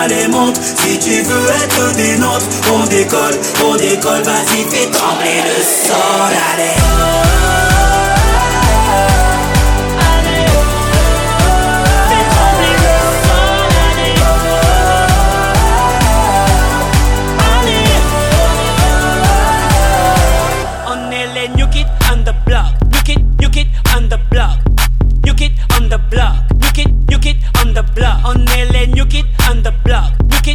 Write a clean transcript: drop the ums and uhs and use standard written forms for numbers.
Allez monte, si tu veux être des nôtres. On décolle, vas-y fais trembler le sol, allez.